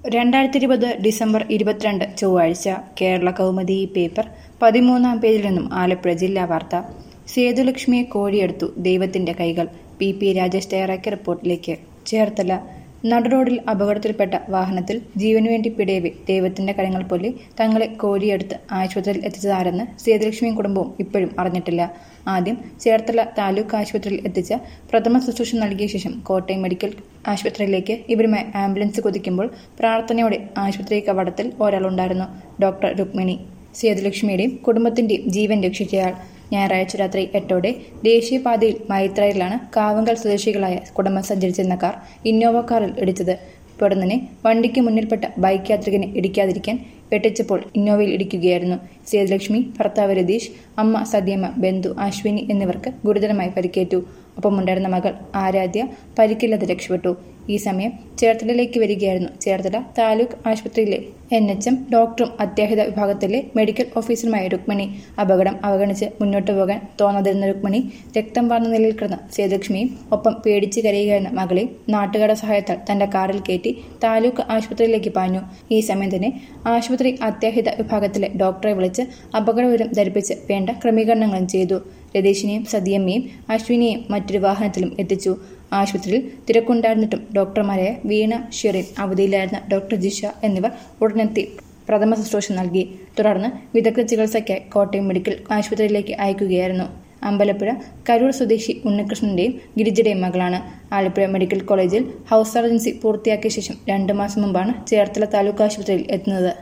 2020 December 22 ചൊവ്വാഴ്ച Kerala Kaumudi paper 13-ാം പേജിൽ നിന്നും ആലപ്പുഴ ജില്ലാ വാർത്ത. സേതുലക്ഷ്മിയെ കോരിയെടുത്തു ദൈവത്തിന്റെ കൈകൾ. പി രാജേഷ് തയ്യാറാക്കിയ റിപ്പോർട്ടിലേക്ക്. ചേർത്തല നടുറോഡിൽ അപകടത്തിൽപ്പെട്ട വാഹനത്തിൽ ജീവനുവേണ്ടി പിടയവെ ദൈവത്തിന്റെ കരങ്ങൾ പോലെ തങ്ങളെ കോരിയെടുത്ത് ആശുപത്രിയിൽ എത്തിച്ചതാരെന്ന് സേതുലക്ഷ്മിയും കുടുംബവും ഇപ്പോഴും അറിഞ്ഞിട്ടില്ല. ആദ്യം ചേർത്തല താലൂക്ക് ആശുപത്രിയിൽ എത്തിച്ച പ്രഥമ ശുശ്രൂഷ നൽകിയ ശേഷം കോട്ടയം മെഡിക്കൽ ആശുപത്രിയിലേക്ക് ഇവരുമായി ആംബുലൻസ് കുതിക്കുമ്പോൾ പ്രാർത്ഥനയോടെ ആശുപത്രി കവാടത്തിൽ ഒരാളുണ്ടായിരുന്നു. ഡോക്ടർ രുക്മിണി. സേതുലക്ഷ്മിയുടെയും കുടുംബത്തിന്റെയും ജീവൻ രക്ഷിച്ചയാൾ. ഞായറാഴ്ച രാത്രി 8ഓടെ ദേശീയപാതയിൽ മൈത്രയിലാണ് കാവങ്കൽ സ്വദേശികളായ കുടുംബം സഞ്ചരിച്ചിരുന്ന കാർ ഇന്നോവ കാറിൽ ഇടിച്ചത്. പൊടുന്നനെ വണ്ടിക്ക് മുന്നിൽപ്പെട്ട ബൈക്ക് യാത്രികനെ ഇടിക്കാതിരിക്കാൻ വെട്ടിച്ചപ്പോൾ ഇന്നോവയിൽ ഇടിക്കുകയായിരുന്നു. സേതുലക്ഷ്മി, ഭർത്താവ് രതീഷ്, അമ്മ സദ്യമ്മ, ബന്ധു അശ്വിനി എന്നിവർക്ക് ഗുരുതരമായി പരിക്കേറ്റു. ഒപ്പമുണ്ടായിരുന്ന മകൾ ആരാധ്യ പരിക്കില്ലാതെ രക്ഷപ്പെട്ടു. ഈ സമയം ചേർത്തലയിലേക്ക് വരികയായിരുന്നു ചേർത്തല താലൂക്ക് ആശുപത്രിയിലെ NHM ഡോക്ടറും അത്യാഹിത വിഭാഗത്തിലെ മെഡിക്കൽ ഓഫീസറുമായ രുക്മിണി. അപകടം അവഗണിച്ച് മുന്നോട്ടു പോകാൻ തോന്നാതിരുന്ന രുക്മിണി രക്തം വാർന്ന നിലയിൽ കിടന്ന സേതുലക്ഷ്മിയും ഒപ്പം പേടിച്ച് കരയുകയായിരുന്ന മകളെയും നാട്ടുകാരുടെ സഹായത്താൽ തന്റെ കാറിൽ കയറ്റി താലൂക്ക് ആശുപത്രിയിലേക്ക് പാഞ്ഞു. ഈ സമയം തന്നെ ആശുപത്രി അത്യാഹിത വിഭാഗത്തിലെ ഡോക്ടറെ വിളിച്ച് അപകടവിവരം ധരിപ്പിച്ച് വേണ്ട ക്രമീകരണങ്ങളും ചെയ്തു. രതീഷിനെയും സദ്യമ്മയും അശ്വിനിയെയും മറ്റൊരു വാഹനത്തിലും എത്തിച്ചു. ആശുപത്രിയിൽ തിരക്കുണ്ടായിരുന്നിട്ടും ഡോക്ടർമാരായ വീണ, ഷെറിൻ, അവധിയിലായിരുന്ന ഡോക്ടർ ജിഷ എന്നിവർ ഉടനെത്തി പ്രഥമ ശുശ്രൂഷ നൽകി. തുടർന്ന് വിദഗ്ധ ചികിത്സയ്ക്കായി കോട്ടയം മെഡിക്കൽ ആശുപത്രിയിലേക്ക് അയക്കുകയായിരുന്നു. അമ്പലപ്പുഴ കരൂർ സ്വദേശി ഉണ്ണികൃഷ്ണന്റെയും ഗിരിജയുടെയും മകളാണ്. ആലപ്പുഴ മെഡിക്കൽ കോളേജിൽ ഹൗസ് സർജൻസി പൂർത്തിയാക്കിയ ശേഷം 2 മാസം മുമ്പാണ് ചേർത്തല താലൂക്ക് ആശുപത്രിയിൽ എത്തുന്നത്.